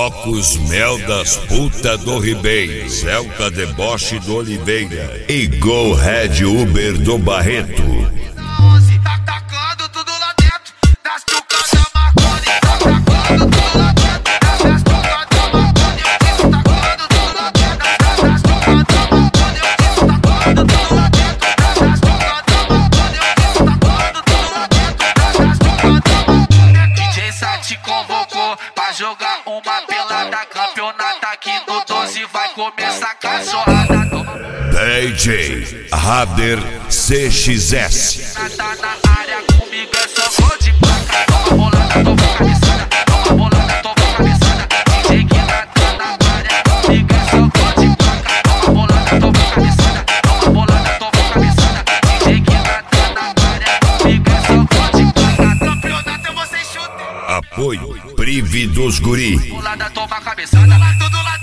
Focos Mel das Puta do Ribeiro, Celta Deboche do Oliveira e Go Red Uber do Barreto. Tá tacando tudo lá dentro das tucas da Marconi. Tá tacando tudo lá dentro das tucas da Marconi. Eu disse tacando tudo lá dentro das tucas da Marconi. Eu disse tacando tudo lá dentro das tucas da Marconi. Eu disse tacando tudo lá dentro das tucas da Marconi. DJ Sá te convocou pra jogar uma pelada. Campeonato aqui no 12 vai começar a cachorrada. DJ Rader CXS. Tá na área comigo, é só gol de placa. Toma bolada, toma cabeçada. Toma bolada, toma cabeçada. DJ Guina tá na área comigo, é só gol de placa. Toma bolada, toma cabeçada. Toma bolada, toma cabeçada. DJ Guina tá na área comigo, é só gol de placa. Campeonato é você chuta. Apoio Prive dos Guri. Bolada, toma cabeçada. Tudo lá